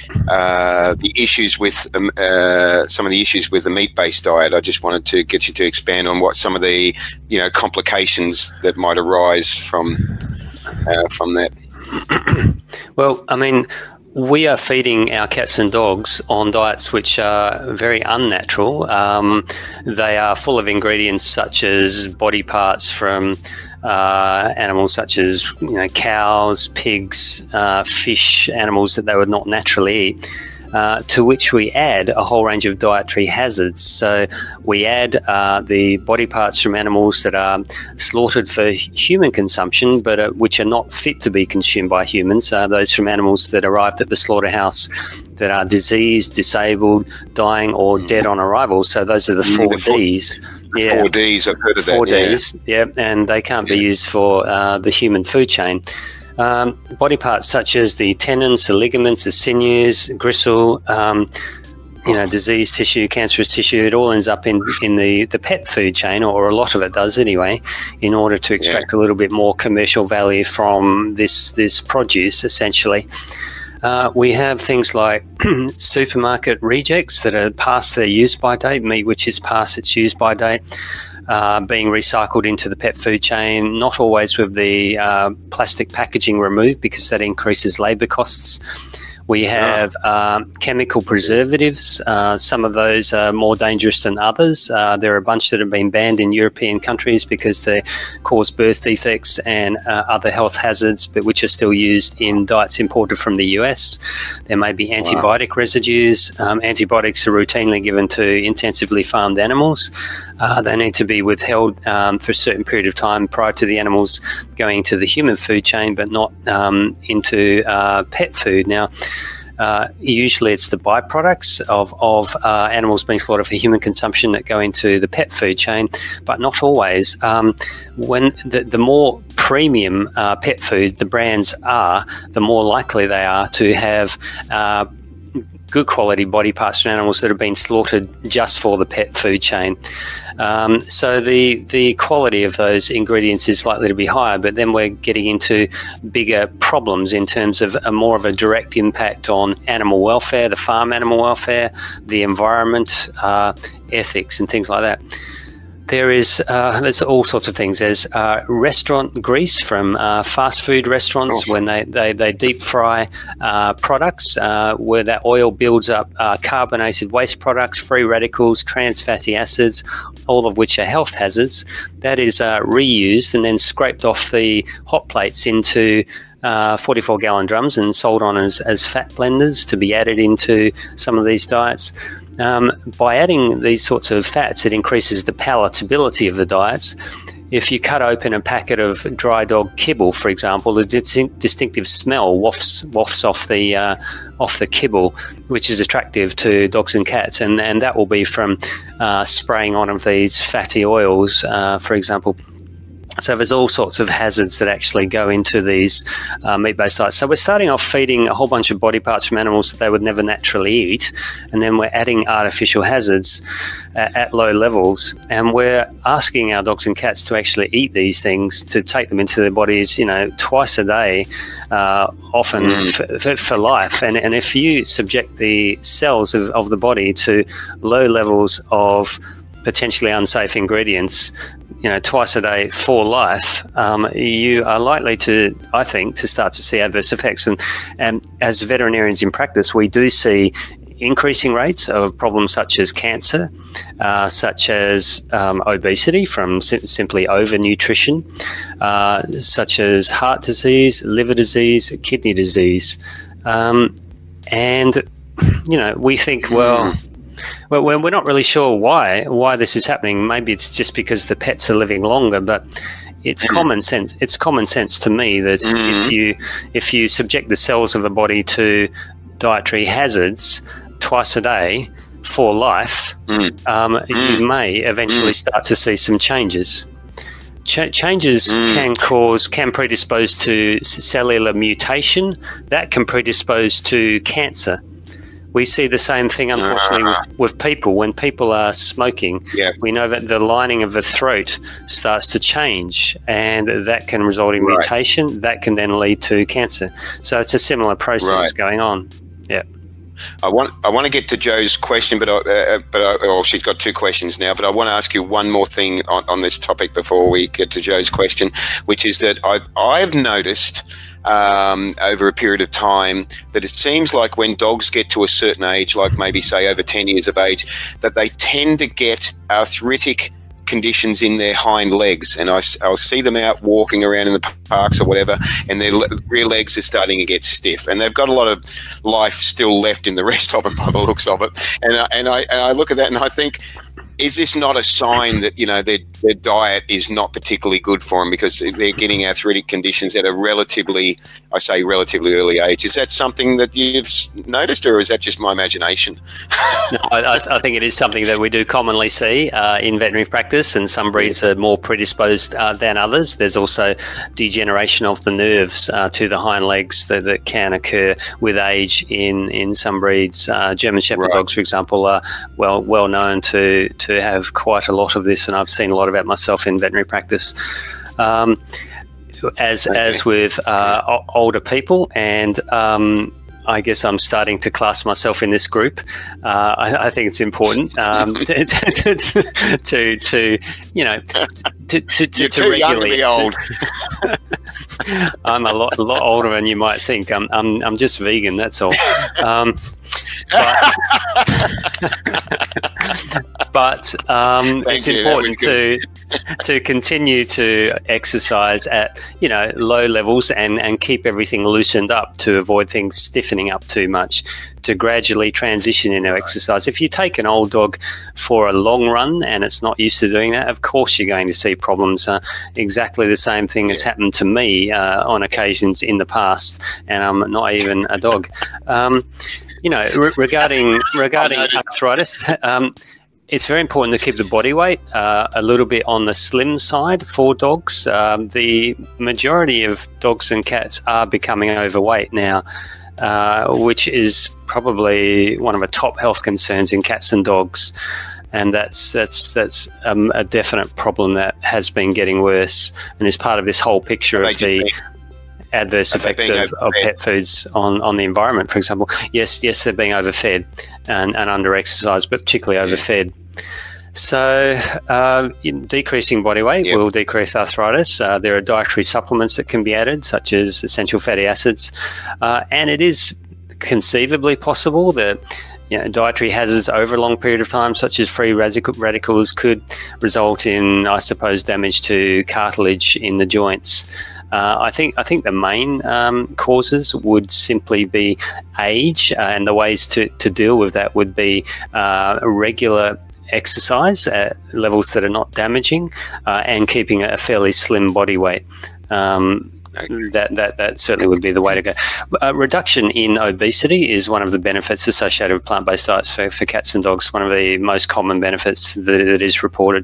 uh, the issues with um, uh, some of the issues with the meat-based diet. I just wanted to get you to expand on what some of the you know complications that might arise from uh, from that. Well, I mean, we are feeding our cats and dogs on diets which are very unnatural. Um, they are full of ingredients such as body parts from uh, animals such as you know cows, pigs, uh, fish, animals that they would not naturally eat. Uh, to which we add a whole range of dietary hazards. So we add uh, the body parts from animals that are slaughtered for human consumption, but uh, which are not fit to be consumed by humans. Uh, those from animals that arrived at the slaughterhouse that are diseased, disabled, dying, or dead on arrival. So those are the four the four, Ds. The yeah. Four Ds, I've heard of that. Four Ds, yeah, and they can't yeah. be used for uh, the human food chain. Um, body parts such as the tendons, the ligaments, the sinews, gristle, um, you know, diseased tissue, cancerous tissue, it all ends up in, in the, the pet food chain, or a lot of it does anyway, in order to extract yeah. a little bit more commercial value from this, this produce, essentially. Uh, we have things like supermarket rejects that are past their use-by date, meat which is past its use-by date. uh, being recycled into the pet food chain, not always with the uh, plastic packaging removed because that increases labour costs. We have um, chemical preservatives. Uh, some of those are more dangerous than others. Uh, there are a bunch that have been banned in European countries because they cause birth defects and uh, other health hazards, but which are still used in diets imported from the U S. There may be antibiotic wow. residues. Um, antibiotics are routinely given to intensively farmed animals. Uh, they need to be withheld um, for a certain period of time prior to the animals going to the human food chain, but not um, into uh, pet food. Now, Uh, usually it's the byproducts of, of uh, animals being slaughtered for human consumption that go into the pet food chain, but not always. Um, when the, the more premium uh, pet food the brands are, the more likely they are to have uh, good quality body parts from animals that have been slaughtered just for the pet food chain. Um, so the the quality of those ingredients is likely to be higher, but then we're getting into bigger problems in terms of a more of a direct impact on animal welfare, the farm animal welfare, the environment, uh, ethics and things like that. There is uh, there's all sorts of things. There's uh, restaurant grease from uh, fast food restaurants oh. when they, they, they deep fry uh, products uh, where that oil builds up uh, carbonated waste products, free radicals, trans fatty acids, all of which are health hazards. That is uh, reused and then scraped off the hot plates into Uh, forty-four gallon drums and sold on as, as fat blenders to be added into some of these diets. Um, by adding these sorts of fats, it increases the palatability of the diets. If you cut open a packet of dry dog kibble, for example, the distinct, distinctive smell wafts, wafts off the uh, off the kibble, which is attractive to dogs and cats, and, and that will be from uh, spraying on of these fatty oils, uh, for example. So there's all sorts of hazards that actually go into these uh, meat-based diets. So we're starting off feeding a whole bunch of body parts from animals that they would never naturally eat, and then we're adding artificial hazards uh, at low levels, and we're asking our dogs and cats to actually eat these things, to take them into their bodies, you know, twice a day, uh, often mm. for, for life. And, and if you subject the cells of, of the body to low levels of potentially unsafe ingredients, you know, twice a day for life, um, you are likely to, I think, to start to see adverse effects. And, and as veterinarians in practice, we do see increasing rates of problems such as cancer, uh, such as um, obesity from sim simply overnutrition, uh, such as heart disease, liver disease, kidney disease. Um, and, you know, we think, well, Well, we're not really sure why why this is happening. Maybe it's just because the pets are living longer, but it's mm. common sense. It's common sense to me that mm. if you if you subject the cells of the body to dietary hazards twice a day for life, mm. Um, mm. you may eventually mm. start to see some changes. Ch changes mm. can cause, can predispose to cellular mutation. That can predispose to cancer. We see the same thing, unfortunately, uh, with, with people. When people are smoking, yeah. we know that the lining of the throat starts to change, and that can result in right. mutation. That can then lead to cancer. So it's a similar process right. going on. Yeah. I want I want to get to Joe's question, but I, uh, but I, oh, she's got two questions now. But I want to ask you one more thing on, on this topic before we get to Joe's question, which is that I I've noticed um, over a period of time that it seems like when dogs get to a certain age, like maybe say over ten years of age, that they tend to get arthritic conditions in their hind legs, and I, I'll see them out walking around in the parks or whatever, and their rear legs are starting to get stiff, and they've got a lot of life still left in the rest of them by the looks of it. And I, and I, and I look at that and I think, is this not a sign that, you know, their, their diet is not particularly good for them because they're getting arthritic conditions at a relatively, I say relatively early age? Is that something that you've noticed, or is that just my imagination? No, I, I think it is something that we do commonly see uh, in veterinary practice, and some breeds are more predisposed uh, than others. There's also degeneration of the nerves uh, to the hind legs that, that can occur with age in, in some breeds. Uh, German Shepherd right. dogs, for example, are well, well known to, to have quite a lot of this, and I've seen a lot about myself in veterinary practice. Um, as, okay. as with uh, older people, and um, I guess I'm starting to class myself in this group. Uh, I, I think it's important um, to, to, to, to, to, you know, to, to, to, You're to too regularly. young to be old. I'm a lot, a lot older than you might think. I'm, I'm, I'm just vegan. That's all. Um, but but um, it's you, important to to continue to exercise at, you know, low levels and, and keep everything loosened up to avoid things stiffening up too much, to gradually transition into exercise. If you take an old dog for a long run and it's not used to doing that, of course you're going to see problems. Uh, exactly the same thing has happened to me uh, on occasions in the past, and I'm not even a dog. Um, you know, re- regarding regarding arthritis, um, it's very important to keep the body weight uh, a little bit on the slim side for dogs. Um, the majority of dogs and cats are becoming overweight now, uh, which is probably one of the top health concerns in cats and dogs. And that's that's that's um, a definite problem that has been getting worse, and is part of this whole picture of the adverse effects of, of pet foods on, on the environment, for example. Yes, yes, they're being overfed and, and under-exercised, but particularly overfed. So uh, decreasing body weight yep. will decrease arthritis. Uh, there are dietary supplements that can be added, such as essential fatty acids. Uh, and it is conceivably possible that, you know, dietary hazards over a long period of time, such as free radical, radicals, could result in, I suppose, damage to cartilage in the joints. Uh, I think I think the main um, causes would simply be age, uh, and the ways to, to deal with that would be uh, regular exercise at levels that are not damaging, uh, and keeping a fairly slim body weight. Um, that, that that certainly would be the way to go. Uh, reduction in obesity is one of the benefits associated with plant-based diets for, for cats and dogs, one of the most common benefits that, that is reported.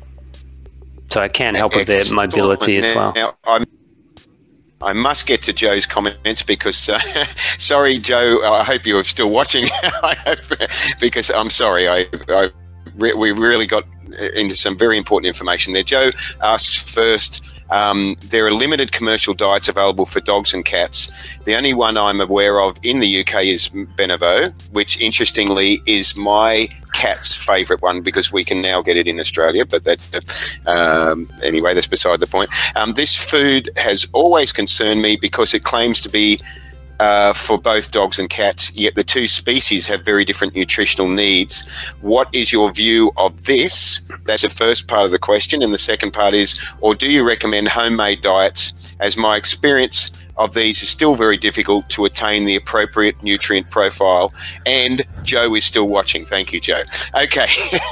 So it can help with their mobility as well. Now, I'm I must get to Joe's comments because, uh, sorry, Joe, I hope you're still watching. I hope, because I'm sorry, I, I re- we really got into some very important information there. Joe asks first, um, there are limited commercial diets available for dogs and cats. The only one I'm aware of in the U K is Benevo, which interestingly is my cat's favourite one because we can now get it in Australia, but that's um, anyway, that's beside the point. Um, this food has always concerned me because it claims to be uh, for both dogs and cats, yet the two species have very different nutritional needs. What is your view of this? That's the first part of the question. And the second part is, or do you recommend homemade diets, as my experience of these is still very difficult to attain the appropriate nutrient profile? And Joe is still watching. Thank you, Joe. Okay.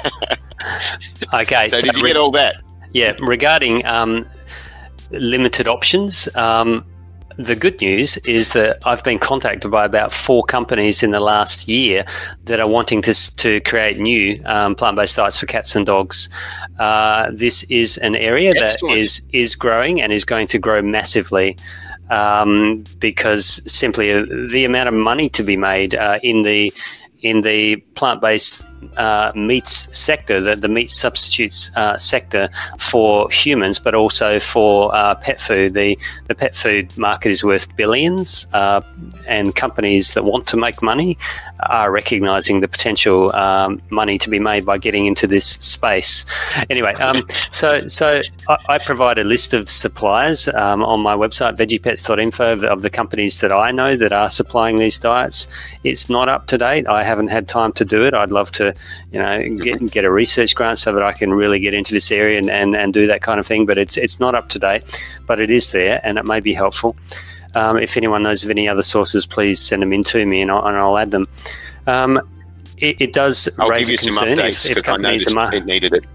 Okay. So, so did you get all that? Yeah. Regarding um, limited options, um, the good news is that I've been contacted by about four companies in the last year that are wanting to to create new um, plant-based diets for cats and dogs. Uh, this is an area Excellent. that is is growing and is going to grow massively. Um, because simply uh, the amount of money to be made uh, in the in the plant-based uh, meats sector, the, the meat substitutes uh, sector for humans, but also for uh, pet food. The, the pet food market is worth billions, uh, and companies that want to make money are recognizing the potential um, money to be made by getting into this space. Anyway, um, so so I, I provide a list of suppliers um, on my website, veggie pets dot info, of, of the companies that I know that are supplying these diets. It's not up to date. I haven't had time to do it. I'd love to, you know, get get a research grant so that I can really get into this area and, and, and do that kind of thing. But it's it's not up to date, but it is there, and it may be helpful. Um, if anyone knows of any other sources, please send them in to me, and I'll, and I'll add them. Um, it, it does I'll raise give you a concern some updates if, if companies I are mar- it needed it.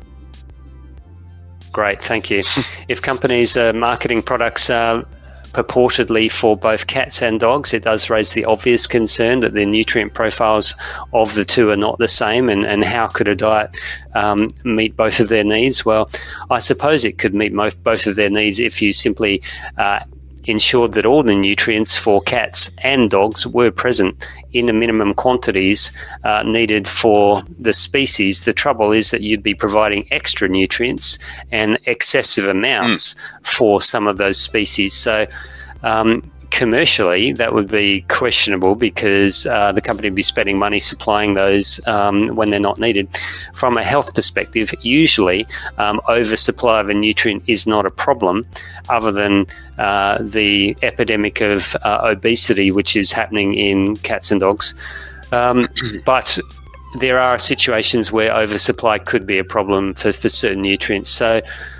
Great, thank you. If companies are marketing products uh, purportedly for both cats and dogs, it does raise the obvious concern that the nutrient profiles of the two are not the same, and, and how could a diet um, meet both of their needs? Well, I suppose it could meet most, both of their needs if you simply uh, ensured that all the nutrients for cats and dogs were present in the minimum quantities uh, needed for the species. The trouble is that you'd be providing extra nutrients and excessive amounts mm. for some of those species. So um, commercially, that would be questionable because uh, the company would be spending money supplying those um, when they're not needed. From a health perspective, usually um, oversupply of a nutrient is not a problem, other than uh, the epidemic of uh, obesity, which is happening in cats and dogs. Um, but there are situations where oversupply could be a problem for, for certain nutrients. So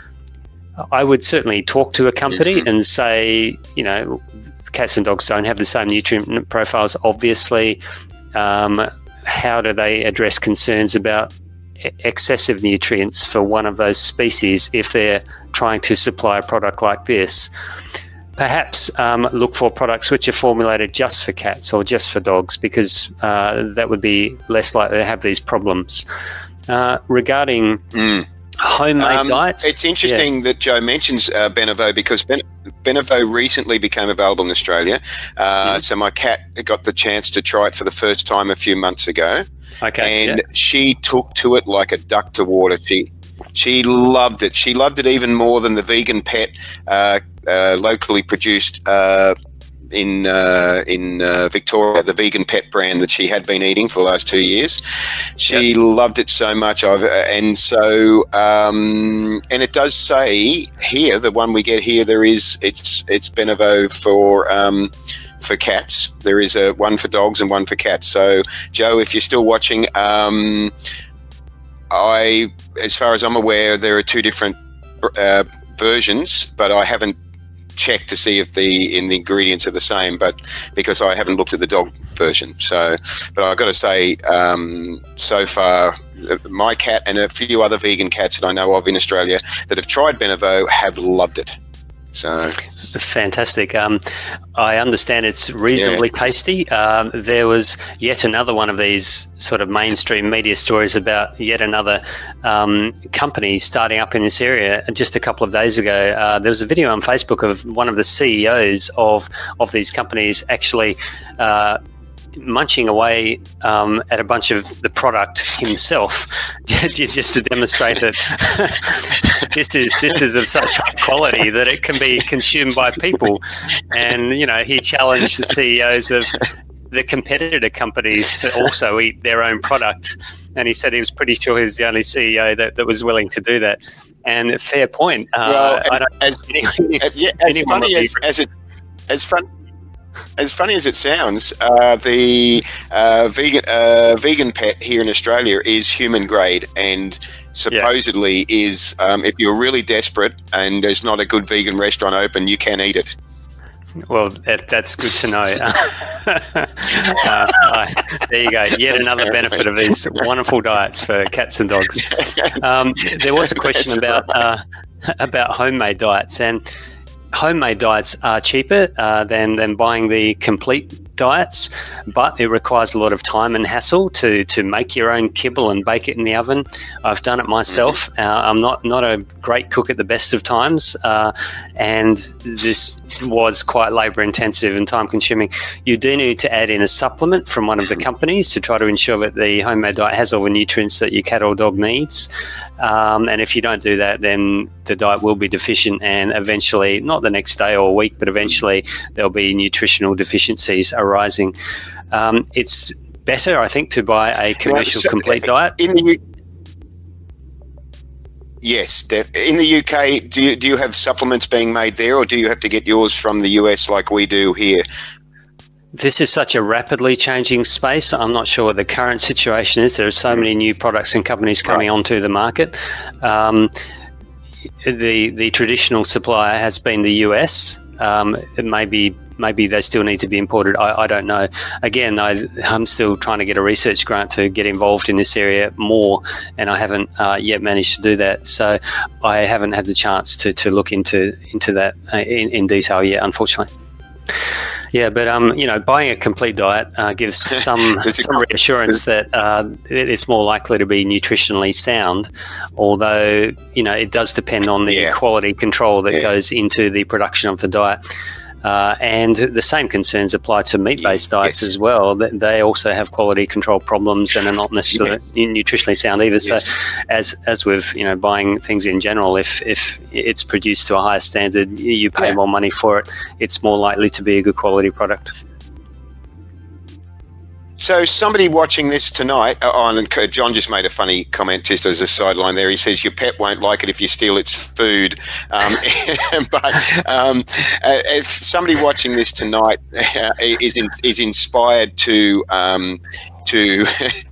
I would certainly talk to a company mm-hmm. and say, you know, cats and dogs don't have the same nutrient profiles, obviously. Um, how do they address concerns about excessive nutrients for one of those species if they're trying to supply a product like this? Perhaps um, look for products which are formulated just for cats or just for dogs, because uh, that would be less likely to have these problems. Uh, regarding mm. homemade um, diets, it's interesting yeah. that Joe mentions uh, Benevol, because ben- Benevol recently became available in Australia. Uh, mm. So my cat got the chance to try it for the first time a few months ago. Okay, and yeah. she took to it like a duck to water. She she loved it. She loved it even more than the Vegan Pet. Uh, Uh, locally produced uh, in uh, in uh, Victoria, the Vegan Pet brand that she had been eating for the last two years. She yep. loved it so much, I've, and so um, and it does say here, the one we get here, there is it's it's Benevol for um, for cats. There is a one for dogs and one for cats. So Joe, if you're still watching, um, I, as far as I'm aware, there are two different uh, versions, but I haven't check to see if the in the ingredients are the same, but because I haven't looked at the dog version. So but I've got to say, um, so far my cat and a few other vegan cats that I know of in Australia that have tried Benevol have loved it. So fantastic. Um, I understand it's reasonably yeah. tasty. Um, there was yet another one of these sort of mainstream media stories about yet another um, company starting up in this area. Just a couple of days ago, uh, there was a video on Facebook of one of the C E Os of of these companies actually uh, munching away um, at a bunch of the product himself, just to demonstrate that this is this is of such high quality that it can be consumed by people. And you know, he challenged the C E Os of the competitor companies to also eat their own product, and he said he was pretty sure he was the only C E O that, that was willing to do that. And fair point. Uh, well, I don't, as, any, yeah, as funny as, as it as fun. As funny as it sounds, uh, the uh, vegan uh, vegan pet here in Australia is human grade, and supposedly yeah. is um, if you're really desperate and there's not a good vegan restaurant open, you can eat it. Well, that, that's good to know. uh, uh, there you go. Yet another benefit of these wonderful diets for cats and dogs. Um, there was a question about uh, about homemade diets, and homemade diets are cheaper uh, than, than buying the complete diets, but it requires a lot of time and hassle to to make your own kibble and bake it in the oven. I've done it myself. Uh, I'm not, not a great cook at the best of times, uh, and this was quite labour intensive and time consuming. You do need to add in a supplement from one of the companies to try to ensure that the homemade diet has all the nutrients that your cat or dog needs. Um, and if you don't do that, then the diet will be deficient, and eventually, not the next day or week, but eventually there'll be nutritional deficiencies arising. Um, it's better, I think, to buy a commercial well, so complete diet. In the U- yes, in the U K, do you, do you have supplements being made there, or do you have to get yours from the U S like we do here? This is such a rapidly changing space. I'm not sure what the current situation is. There are so many new products and companies coming right. onto the market. Um, the the traditional supplier has been the U S. Um, it may be maybe they still need to be imported. I, I don't know. Again, I, I'm still trying to get a research grant to get involved in this area more, and I haven't uh, yet managed to do that. So I haven't had the chance to, to look into into that in, in detail yet, unfortunately. Yeah, but um, you know, buying a complete diet uh, gives some, some reassurance that uh, it's more likely to be nutritionally sound, although, you know, it does depend on the yeah. quality control that yeah. goes into the production of the diet. Uh, and the same concerns apply to meat-based diets yes. as well. They also have quality control problems and are not necessarily yes. nutritionally sound either. Yes. So, as as with you know buying things in general, if if it's produced to a higher standard, you pay yeah. more money for it. It's more likely to be a good quality product. So somebody watching this tonight, uh, oh, and John just made a funny comment just as a sideline there. He says, your pet won't like it if you steal its food. Um, but um, uh, if somebody watching this tonight uh, is in, is inspired to... Um, to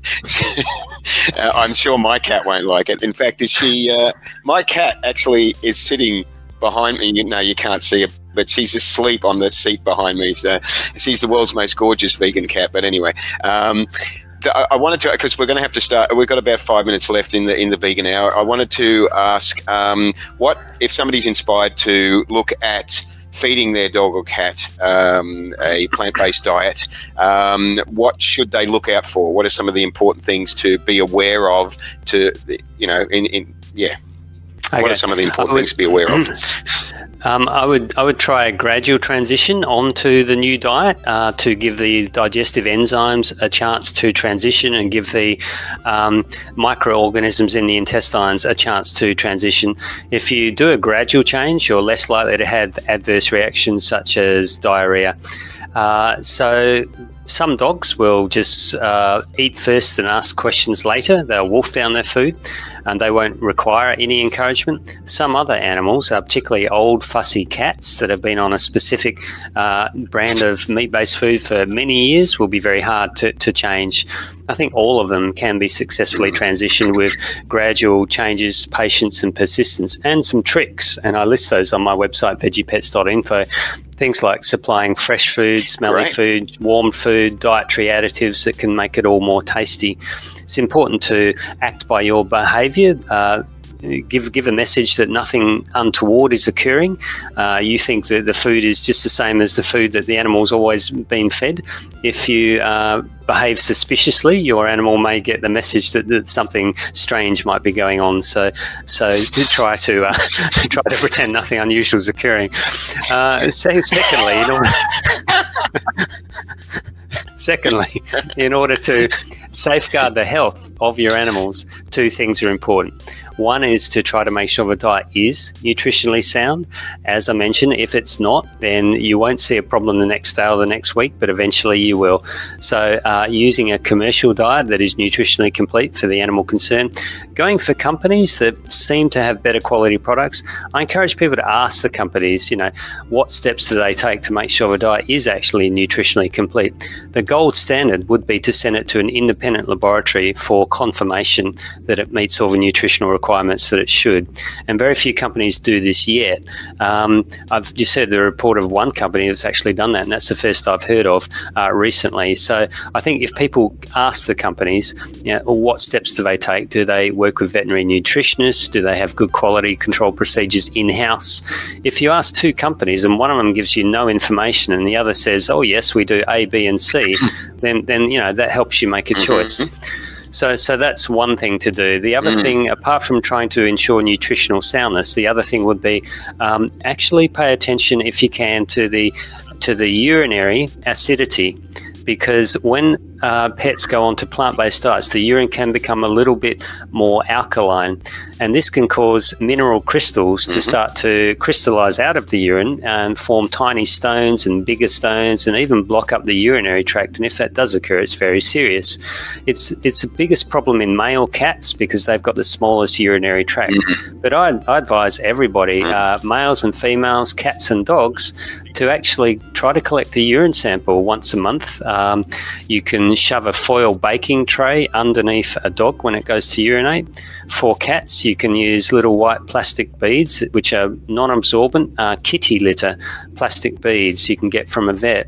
uh, I'm sure my cat won't like it. In fact, is she? Uh, my cat actually is sitting behind me. You know, you can't see her, but she's asleep on the seat behind me. So she's the world's most gorgeous vegan cat. But anyway, um, I, I wanted to, because we're going to have to start. We've got about five minutes left in the in the vegan hour. I wanted to ask, um, what if somebody's inspired to look at feeding their dog or cat um, a plant-based diet, um, what should they look out for? What are some of the important things to be aware of? To you know, in, in yeah, okay. What are some of the important would, things to be aware of? Um, I would I would try a gradual transition onto the new diet uh, to give the digestive enzymes a chance to transition and give the um, microorganisms in the intestines a chance to transition. If you do a gradual change, you're less likely to have adverse reactions such as diarrhea. Uh, so some dogs will just uh, eat first and ask questions later. They'll wolf down their food and they won't require any encouragement. Some other animals, uh, particularly old fussy cats that have been on a specific uh, brand of meat-based food for many years, will be very hard to, to change. I think all of them can be successfully transitioned with gradual changes, patience and persistence, and some tricks. And I list those on my website, veggie pets dot info. Things like supplying fresh food, smelly Great. food, warm food, dietary additives that can make it all more tasty. It's important to act by your behaviour. Uh, give give a message that nothing untoward is occurring. Uh, you think that the food is just the same as the food that the animal's always been fed. If you uh, behave suspiciously, your animal may get the message that, that something strange might be going on. So, so to try to uh, try to pretend nothing unusual is occurring. Uh, so secondly, in order secondly, in order to safeguard the health of your animals, two things are important. One is to try to make sure the diet is nutritionally sound. As I mentioned, if it's not, then you won't see a problem the next day or the next week, but eventually you will. So uh, using a commercial diet that is nutritionally complete for the animal concern, going for companies that seem to have better quality products, I encourage people to ask the companies, you know, what steps do they take to make sure the diet is actually nutritionally complete. The gold standard would be to send it to an independent laboratory for confirmation that it meets all the nutritional requirements that it should, and very few companies do this yet. Um, I've just heard the report of one company that's actually done that, and that's the first I've heard of uh, recently. So I think if people ask the companies, you know, what steps do they take? Do they work with veterinary nutritionists? Do they have good quality control procedures in-house? If you ask two companies and one of them gives you no information and the other says, oh yes, we do A, B and C, then, then you know, that helps you make a choice. So so that's one thing to do. The other mm. thing, apart from trying to ensure nutritional soundness, the other thing would be um, actually pay attention, if you can, to the to the urinary acidity. Because when uh, pets go on to plant-based diets, the urine can become a little bit more alkaline, and this can cause mineral crystals to mm-hmm. start to crystallize out of the urine and form tiny stones and bigger stones and even block up the urinary tract. And if that does occur, it's very serious. It's it's the biggest problem in male cats because they've got the smallest urinary tract. Mm-hmm. But I, I advise everybody, uh, males and females, cats and dogs, to actually try to collect a urine sample once a month. Um, you can shove a foil baking tray underneath a dog when it goes to urinate. For cats, you can use little white plastic beads, which are non-absorbent, uh, kitty litter plastic beads you can get from a vet.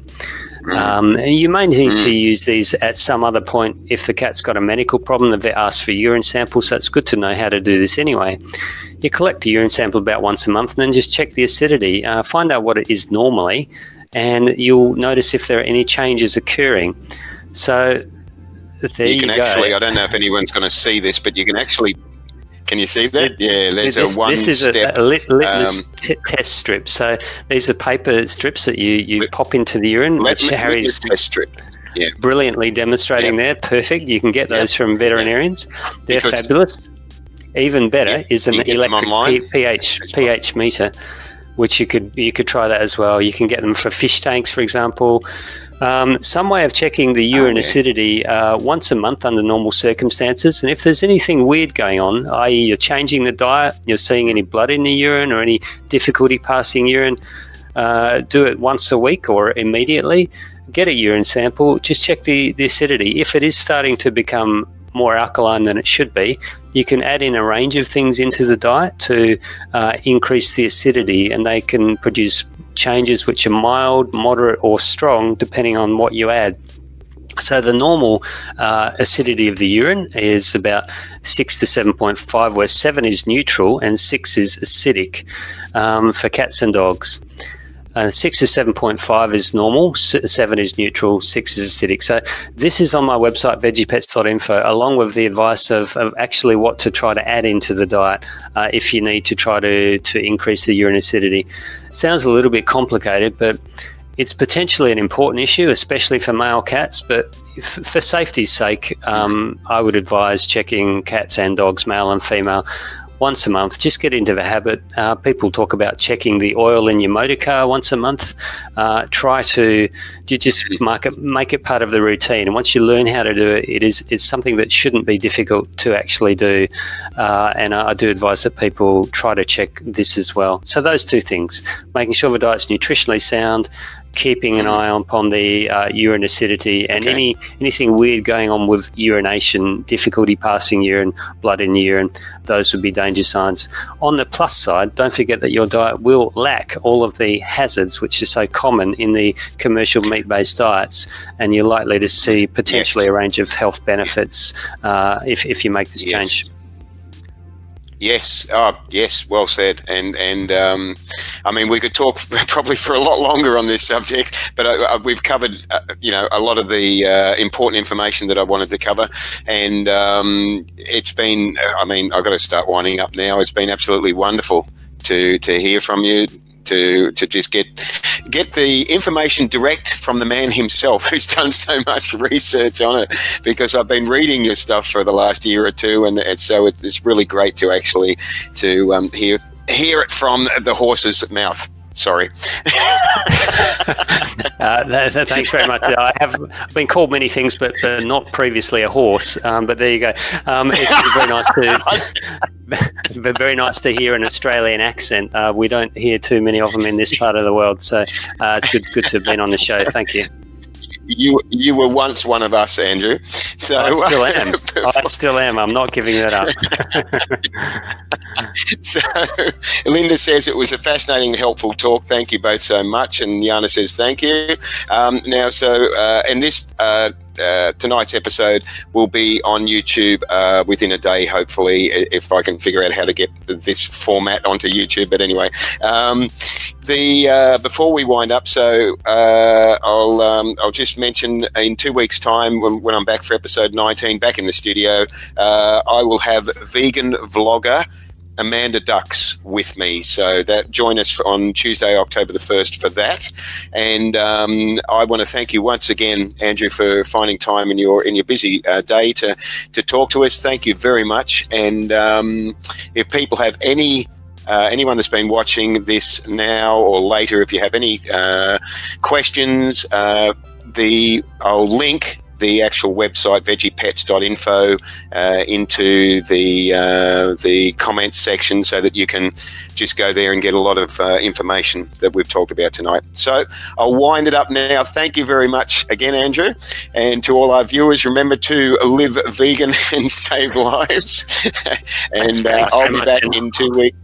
Um, and you may need to use these at some other point if the cat's got a medical problem. The vet asks for urine samples, so it's good to know how to do this anyway. You collect a urine sample about once a month and then just check the acidity, uh, find out what it is normally, and you'll notice if there are any changes occurring. So there you, you can go. actually, I don't know if anyone's going to see this, but you can actually Can you see that? Yeah, there's this, a one This is step, a, a lit, litmus um, t- test strip. So these are paper strips that you, you lit, pop into the urine, lit, which lit, Harry's test strip. Yeah. brilliantly demonstrating yep. there. Perfect. You can get those yep. from veterinarians. Yep. They're because fabulous. Even better yep. is an electric P- pH pH meter, which you could you could try that as well. You can get them for fish tanks, for example. Um, some way of checking the urine oh, yeah. acidity uh, once a month under normal circumstances. And if there's anything weird going on, that is you're changing the diet, you're seeing any blood in the urine or any difficulty passing urine, uh, do it once a week or immediately. Get a urine sample, just check the, the acidity. If it is starting to become more alkaline than it should be, you can add in a range of things into the diet to uh, increase the acidity, and they can produce changes which are mild, moderate or strong depending on what you add. So the normal uh, acidity of the urine is about six to seven point five, where seven is neutral and six is acidic um, for cats and dogs. Uh, six to seven point five is normal, seven is neutral, six is acidic. So this is on my website, veggie pets dot info, along with the advice of, of actually what to try to add into the diet uh, if you need to try to, to increase the urine acidity. It sounds a little bit complicated, but it's potentially an important issue, especially for male cats. But if, for safety's sake, um, I would advise checking cats and dogs, male and female, once a month. Just get into the habit. Uh, people talk about checking the oil in your motor car once a month. Uh, try to you just mark it, make it part of the routine. And once you learn how to do it, it is it's something that shouldn't be difficult to actually do. Uh, and I, I do advise that people try to check this as well. So those two things, making sure the diet's nutritionally sound, keeping an eye upon the uh, urine acidity, and okay. any anything weird going on with urination, difficulty passing urine, blood in the urine, those would be danger signs. On the plus side, don't forget that your diet will lack all of the hazards which are so common in the commercial meat-based diets, and you're likely to see potentially yes. a range of health benefits uh, if, if you make this yes. change. Yes, oh, yes, well said. And and um, I mean, we could talk probably for a lot longer on this subject, but uh, we've covered, uh, you know, a lot of the uh, important information that I wanted to cover. And um, it's been, I mean, I've got to start winding up now. It's been absolutely wonderful to to hear from you, to to just get get the information direct from the man himself, who's done so much research on it, because I've been reading your stuff for the last year or two, and it's, so it's really great to actually to um, hear hear it from the horse's mouth. Sorry. uh, th- th- thanks very much. I have been called many things, but uh, not previously a horse. Um, but there you go. Um, it's very nice to very nice to hear an Australian accent. Uh, we don't hear too many of them in this part of the world, so uh, it's good good to have been on the show. Thank you. You you were once one of us, Andrew. So I still am. I still am. I'm not giving that up. So Linda says it was a fascinating and helpful talk. Thank you both so much. And Yana says thank you. Um, now, so uh, and this uh, uh, tonight's episode will be on YouTube uh, within a day, hopefully, if I can figure out how to get this format onto YouTube. But anyway, um, the uh, before we wind up, so uh, I'll um, I'll just mention in two weeks' time when, when I'm back for episode nineteen, back in the studio, uh, I will have vegan vlogger Amanda Ducks with me, so that join us on Tuesday, October the first for that. And um, I want to thank you once again, Andrew, for finding time in your in your busy uh, day to to talk to us. Thank you very much. And um, if people have any Uh, anyone that's been watching this now or later, if you have any uh, questions, uh, the I'll link the actual website veggie pets dot info uh, into the uh, the comments section, so that you can just go there and get a lot of uh, information that we've talked about tonight. So I'll wind it up now. Thank you very much again, Andrew, and to all our viewers, remember to live vegan and save lives. And uh, I'll be back in two weeks.